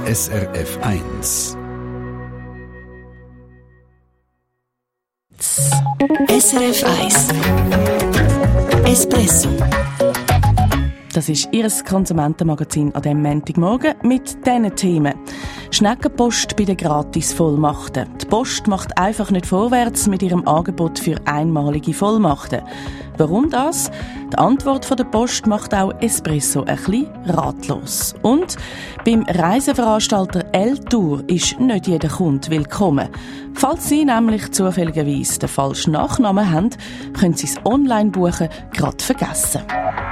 SRF 1. SRF 1 Espresso. Das ist Ihr Konsumentenmagazin an diesem Montagmorgen mit diesen Themen. Schneckenpost bei den Gratis-Vollmachten. Die Post macht einfach nicht vorwärts mit ihrem Angebot für einmalige Vollmachten. Warum das? Die Antwort von der Post macht auch Espresso ein bisschen ratlos. Und beim Reiseveranstalter L-Tour ist nicht jeder Kunde willkommen. Falls Sie nämlich zufälligerweise den falschen Nachnamen haben, können Sie das Online-Buchen gerade vergessen.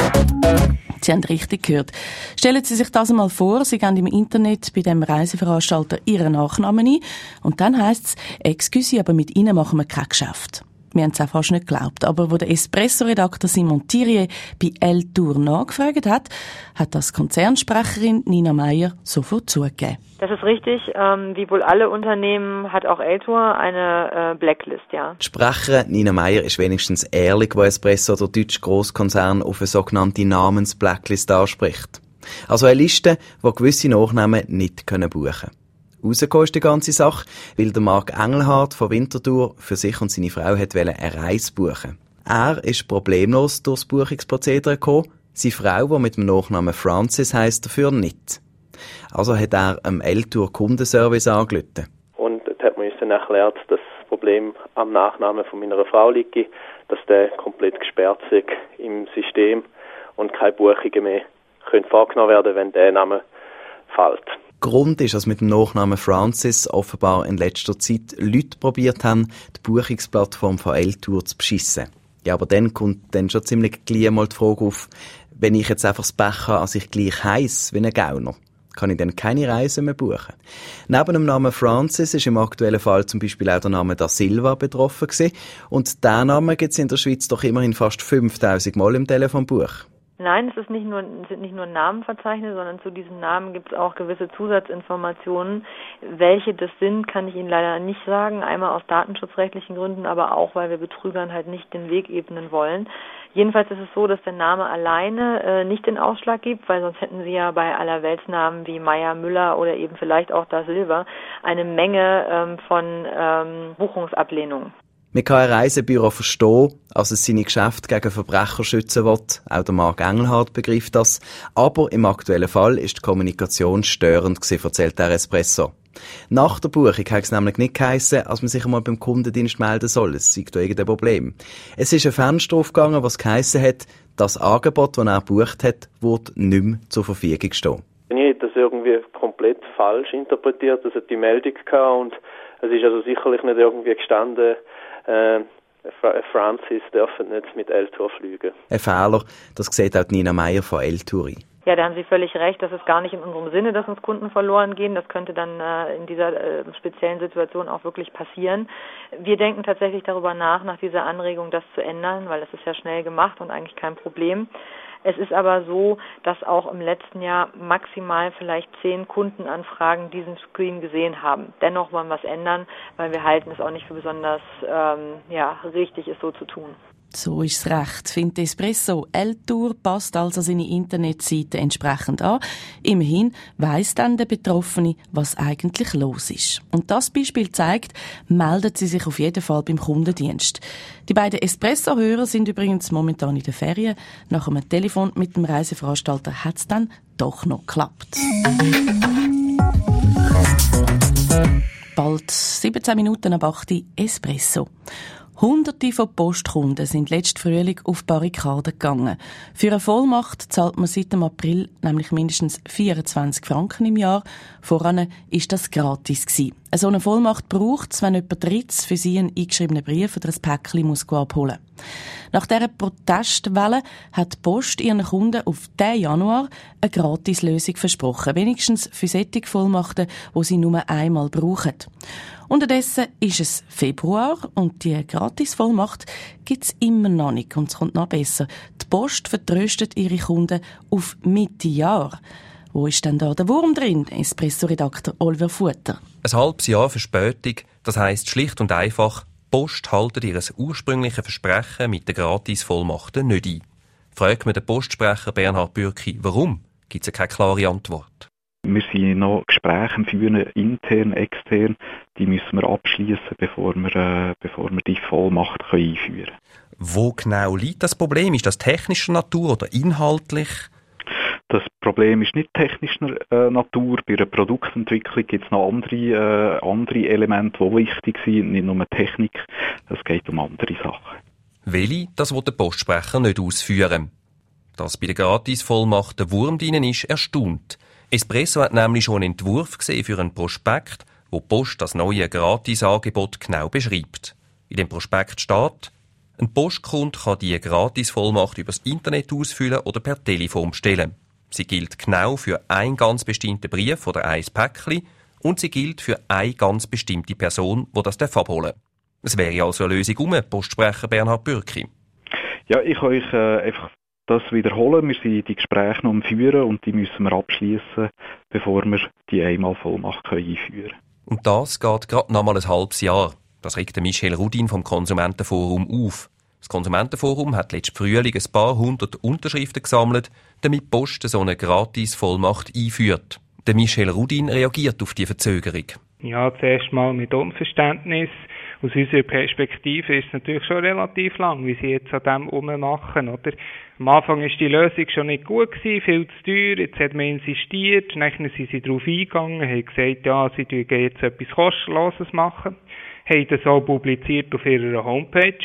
Sie haben richtig gehört. Stellen Sie sich das einmal vor, Sie gehen im Internet bei dem Reiseveranstalter Ihren Nachnamen ein und dann heisst es, «Excuse, aber mit Ihnen machen wir kein Geschäft». Wir haben es auch fast nicht geglaubt, aber wo der Espresso-Redakteur Simon Thirier bei L-Tour nachgefragt hat, hat das Konzernsprecherin Nina Meyer sofort zugegeben. Das ist richtig. Wie wohl alle Unternehmen hat auch L-Tour eine Blacklist, ja. Die Sprecherin Nina Meyer ist wenigstens ehrlich, wo Espresso der deutsche Grosskonzern auf eine sogenannte Namens-Blacklist anspricht. Also eine Liste, wo gewisse Nachnamen nicht buchen können. Rausgekommen ist die ganze Sache, weil der Marc Engelhardt von Winterthur für sich und seine Frau eine Reise buchen. Er ist problemlos durchs Buchungsprozedere gekommen, seine Frau, die mit dem Nachnamen Francis heisst, dafür nicht. Also hat er am L-Tour Kundenservice angerufen. Und dort hat man uns dann erklärt, dass das Problem am Nachnamen von meiner Frau liegt, dass der komplett gesperrt ist im System und keine Buchungen mehr können vorgenommen werden, wenn der Name fällt. Grund ist, dass mit dem Nachnamen Francis offenbar in letzter Zeit Leute probiert haben, die Buchungsplattform von L-Tour zu beschissen. Ja, aber dann kommt dann schon ziemlich gleich mal die Frage auf, wenn ich jetzt einfach das Pech habe, als ich gleich heiss wie ein Gauner, kann ich dann keine Reisen mehr buchen. Neben dem Namen Francis ist im aktuellen Fall zum Beispiel auch der Name Da Silva betroffen gewesen. Und diesen Namen gibt es in der Schweiz doch immerhin fast 5000 Mal im Telefonbuch. Nein, es sind nicht nur Namen verzeichnet, sondern zu diesen Namen gibt es auch gewisse Zusatzinformationen. Welche das sind, kann ich Ihnen leider nicht sagen. Einmal aus datenschutzrechtlichen Gründen, aber auch, weil wir Betrügern halt nicht den Weg ebnen wollen. Jedenfalls ist es so, dass der Name alleine nicht den Ausschlag gibt, weil sonst hätten Sie ja bei Allerweltsnamen wie Meier, Müller oder eben vielleicht auch Da Silva eine Menge von Buchungsablehnungen. Man kann ein Reisebüro verstehen, als es seine Geschäfte gegen Verbrecher schützen will. Auch der Marc Engelhardt begreift das. Aber im aktuellen Fall ist die Kommunikation störend gewesen, erzählt der Espresso. Nach der Buchung hat es nämlich nicht geheissen, als man sich einmal beim Kundendienst melden soll. Es sei da irgendein Problem. Es ist ein Fenster aufgegangen, was geheissen hat, das Angebot, das er gebucht hat, wird nicht mehr zur Verfügung stehen. Ich habe das irgendwie komplett falsch interpretiert. Das hat die Meldung gehabt und es ist also sicherlich nicht irgendwie gestanden, Francis dürfen nicht mit L-Tour fliegen. Ein Fehler, das sieht auch Nina Meyer von L-Tour. Ja, da haben Sie völlig recht. Das ist gar nicht in unserem Sinne, dass uns Kunden verloren gehen. Das könnte dann in dieser speziellen Situation auch wirklich passieren. Wir denken tatsächlich darüber nach dieser Anregung das zu ändern, weil das ist ja schnell gemacht und eigentlich kein Problem. Es ist aber so, dass auch im letzten Jahr maximal vielleicht 10 Kundenanfragen diesen Screen gesehen haben. Dennoch wollen wir es ändern, weil wir halten es auch nicht für besonders richtig, es so zu tun. So ist es recht, findet Espresso. L-Tour passt also seine Internetseite entsprechend an. Immerhin weiss dann der Betroffene, was eigentlich los ist. Und das Beispiel zeigt, meldet sie sich auf jeden Fall beim Kundendienst. Die beiden Espresso-Hörer sind übrigens momentan in den Ferien. Nach einem Telefon mit dem Reiseveranstalter hat es dann doch noch geklappt. Bald 17 Minuten ab 8 Uhr Espresso. Hunderte von Postkunden sind letzten Frühling auf Barrikaden gegangen. Für eine Vollmacht zahlt man seit dem April nämlich mindestens 24 Franken im Jahr. Voran ist das gratis gewesen. So eine Vollmacht braucht es, wenn jemand Drittes für Sie einen eingeschriebenen Brief oder ein Päckchen muss abholen. Nach dieser Protestwelle hat die Post ihren Kunden auf diesen Januar eine Gratislösung versprochen. Wenigstens für solche Vollmachten, die sie nur einmal brauchen. Unterdessen ist es Februar und die Gratisvollmacht gibt es immer noch nicht. Und es kommt noch besser. Die Post vertröstet ihre Kunden auf Mitte Jahr. Wo ist denn da der Wurm drin? Espresso-Redakteur Oliver Futter. Ein halbes Jahr Verspätung, das heisst schlicht und einfach, die Post haltet ihr ursprüngliches Versprechen mit den Gratisvollmachten nicht ein. Fragt man den Postsprecher Bernhard Bürki, warum, gibt es keine klare Antwort. Wir wir sind noch Gespräche am Führen, intern, extern. Die müssen wir abschließen, bevor wir die Vollmacht einführen können. Wo genau liegt das Problem? Ist das technischer Natur oder inhaltlich? Das Problem ist nicht technischer Natur. Bei der Produktentwicklung gibt es noch andere Elemente, die wichtig sind, nicht nur Technik. Es geht um andere Sachen. Welche, das will der Postsprecher nicht ausführen. Dass bei der Gratisvollmacht der Wurm drin ist, erstaunt. Espresso hat nämlich schon einen Entwurf gesehen für einen Prospekt, wo die Post das neue Gratisangebot genau beschreibt. In dem Prospekt steht, ein Postkunde kann die Gratisvollmacht übers Internet ausfüllen oder per Telefon bestellen. Sie gilt genau für einen ganz bestimmten Brief oder ein Päckchen und sie gilt für eine ganz bestimmte Person, die das abholen darf. Es wäre also eine Lösung Postsprecher Bernhard Bürki. Ja, ich kann euch einfach das wiederholen. Wir sind die Gespräche noch am Führen und die müssen wir abschließen, bevor wir die Einmalvollmacht einführen können. Und das geht gerade noch mal ein halbes Jahr. Das regt Michel Rudin vom Konsumentenforum auf. Das Konsumentenforum hat letzten Frühling ein paar hundert Unterschriften gesammelt, damit die Post so eine Gratis-Vollmacht einführt. Der Michel Rudin reagiert auf die Verzögerung. Ja, zuerst mal mit Unverständnis. Aus unserer Perspektive ist es natürlich schon relativ lang, wie sie jetzt an dem rummachen, oder? Am Anfang war die Lösung schon nicht gut gewesen, viel zu teuer, jetzt hat man insistiert, dann sind sie darauf eingegangen, haben gesagt, ja, sie tun jetzt etwas Kostenloses machen, haben das auch publiziert auf ihrer Homepage.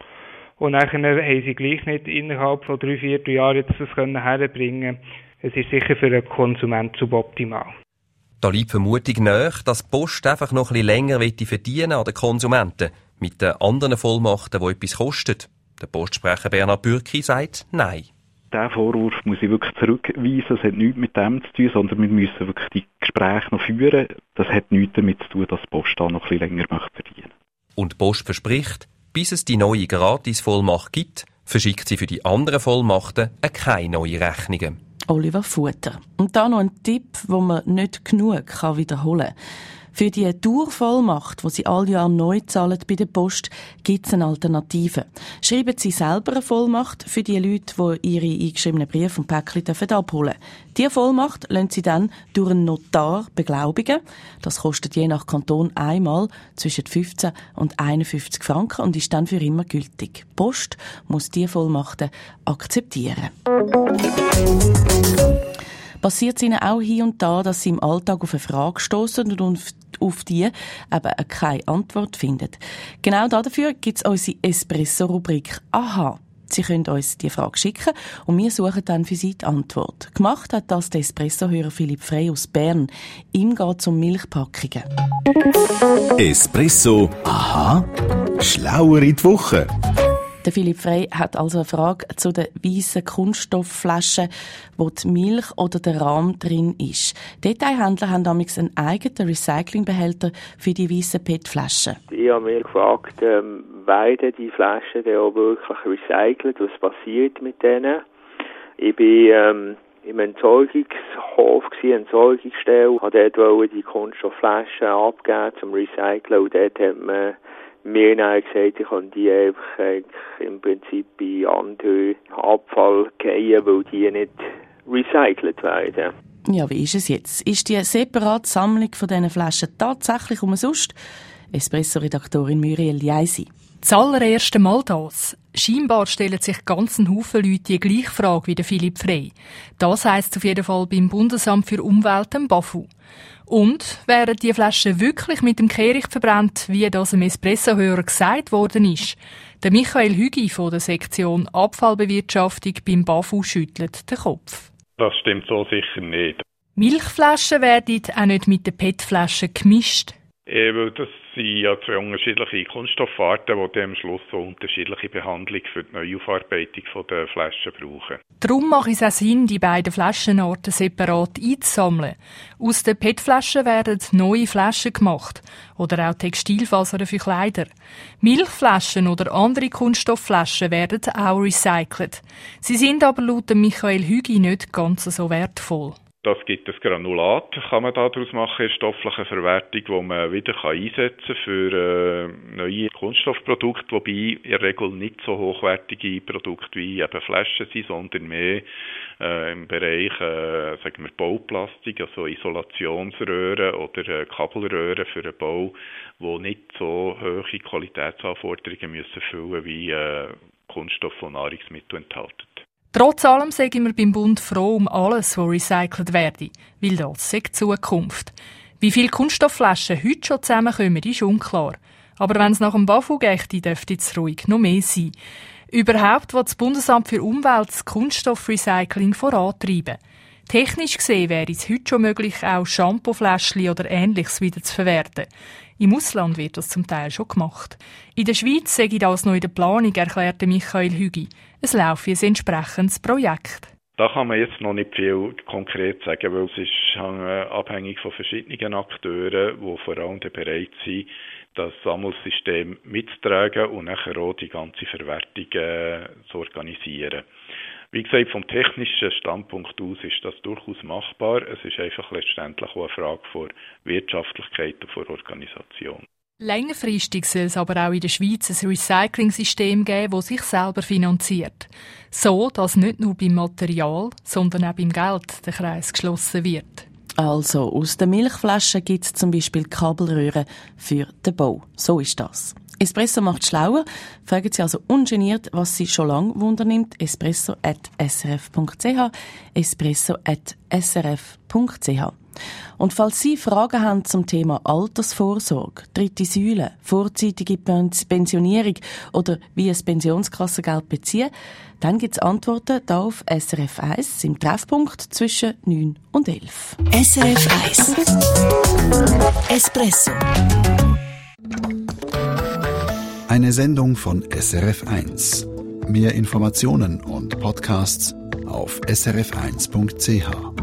Und dann haben sie gleich nicht innerhalb von 3-4 Jahren jetzt das herbringen. Es ist sicher für den Konsument suboptimal. Da liegt Vermutung nahe, dass die Post einfach noch ein bisschen länger verdienen an den Konsumenten mit den anderen Vollmachten, die etwas kosten. Der Postsprecher Bernhard Bürki sagt Nein. Diesen Vorwurf muss ich wirklich zurückweisen. Es hat nichts mit dem zu tun, sondern wir müssen wirklich die Gespräche noch führen. Das hat nichts damit zu tun, dass die Post da noch ein bisschen länger verdienen möchte. Und die Post verspricht, bis es die neue Gratis-Vollmacht gibt, verschickt sie für die anderen Vollmachten keine neuen Rechnungen. Oliver Futter. Und da noch ein Tipp, den man nicht genug wiederholen kann. Für die Dauervollmacht, die Sie all Jahr neu zahlen bei der Post, gibt es eine Alternative. Schreiben Sie selber eine Vollmacht für die Leute, die ihre eingeschriebenen Briefe und Päckchen abholen dürfen. Diese Vollmacht lassen Sie dann durch einen Notar beglaubigen. Das kostet je nach Kanton einmal zwischen 15 und 51 Franken und ist dann für immer gültig. Die Post muss diese Vollmachten akzeptieren. Passiert es Ihnen auch hier und da, dass Sie im Alltag auf eine Frage stoßen und auf die eben keine Antwort finden? Genau dafür gibt es unsere Espresso-Rubrik «Aha». Sie können uns die Frage schicken und wir suchen dann für Sie die Antwort. Gemacht hat das der Espresso-Hörer Philipp Frey aus Bern. Ihm geht es um Milchpackungen. Espresso «Aha». Schlauer in die Woche. Der Philipp Frey hat also eine Frage zu den weißen Kunststoffflaschen, wo die Milch oder der Rahm drin ist. Detailhändler haben damals einen eigenen Recyclingbehälter für die weißen PET-Flaschen. Ich habe mir gefragt, werden die Flaschen dann auch wirklich recycelt? Was passiert mit denen? Ich bin im Entsorgungshof, Entsorgungsstelle, habe dort die Kunststoffflaschen abgeben zum Recyceln und dort hat man mir dann gesagt, ich kann die einfach im Prinzip bei anderen Abfall fallen, weil die nicht recycelt werden. Ja, wie ist es jetzt? Ist die separate Sammlung von diesen Flaschen tatsächlich umsonst? Espresso-Redaktorin Muriel Jaisi. Das allererste Mal das. Scheinbar stellen sich ganz ein Haufen Leute die gleiche Frage wie der Philipp Frey. Das heisst auf jeden Fall beim Bundesamt für Umwelt, dem BAFU. Und wären die Flaschen wirklich mit dem Kehricht verbrannt, wie das im Espresso-Hörer gesagt worden ist? Der Michael Hügi von der Sektion Abfallbewirtschaftung beim BAFU schüttelt den Kopf. Das stimmt so sicher nicht. Milchflaschen werden auch nicht mit den PET-Flaschen gemischt. Weil das sind ja zwei unterschiedliche Kunststoffarten, die am Schluss so unterschiedliche Behandlung für die Neuaufarbeitung der Flaschen brauchen. Darum macht es auch Sinn, die beiden Flaschenarten separat einzusammeln. Aus den PET-Flaschen werden neue Flaschen gemacht. Oder auch Textilfasern für Kleider. Milchflaschen oder andere Kunststoffflaschen werden auch recycelt. Sie sind aber laut Michael Hügi nicht ganz so wertvoll. Das gibt ein Granulat, kann man daraus machen, in stofflicher Verwertung, wo man wieder einsetzen kann für neue Kunststoffprodukte, wobei in der Regel nicht so hochwertige Produkte wie eben Flaschen sind, sondern mehr im Bereich sagen wir Bauplastik, also Isolationsröhren oder Kabelröhren für einen Bau, die nicht so hohe Qualitätsanforderungen müssen erfüllen wie Kunststoffe, die Nahrungsmittel enthalten. Trotz allem sagen wir beim Bund froh um alles, was recycelt werde, weil das ist die Zukunft. Wie viele Kunststoffflaschen heute schon zusammenkommen, ist unklar. Aber wenn es nach dem BAFU geht, dürfte es ruhig noch mehr sein. Überhaupt will das Bundesamt für Umwelt das Kunststoffrecycling vorantreiben. Technisch gesehen wäre es heute schon möglich, auch Shampoofläschchen oder Ähnliches wieder zu verwerten. Im Ausland wird das zum Teil schon gemacht. In der Schweiz sei das noch in der Planung, erklärte Michael Hügi. Es laufe ein entsprechendes Projekt. Da kann man jetzt noch nicht viel konkret sagen, weil es ist abhängig von verschiedenen Akteuren, die vor allem bereit sind, das Sammelsystem mitzutragen und nachher auch die ganze Verwertung zu organisieren. Wie gesagt, vom technischen Standpunkt aus ist das durchaus machbar. Es ist einfach letztendlich auch eine Frage von Wirtschaftlichkeit und von Organisation. Längerfristig soll es aber auch in der Schweiz ein Recycling-System geben, das sich selber finanziert. So, dass nicht nur beim Material, sondern auch beim Geld der Kreis geschlossen wird. Also, aus den Milchflaschen gibt es zum Beispiel Kabelröhren für den Bau. So ist das. Espresso macht schlauer. Fragen Sie also ungeniert, was Sie schon lange wundernimmt. espresso@srf.ch espresso@srf.ch. Und falls Sie Fragen haben zum Thema Altersvorsorge, dritte Säule, vorzeitige Pensionierung oder wie ein Pensionskassengeld beziehen, dann gibt es Antworten hier auf SRF 1 im Treffpunkt zwischen 9 und 11. SRF 1 Espresso. Eine Sendung von SRF 1. Mehr Informationen und Podcasts auf srf1.ch.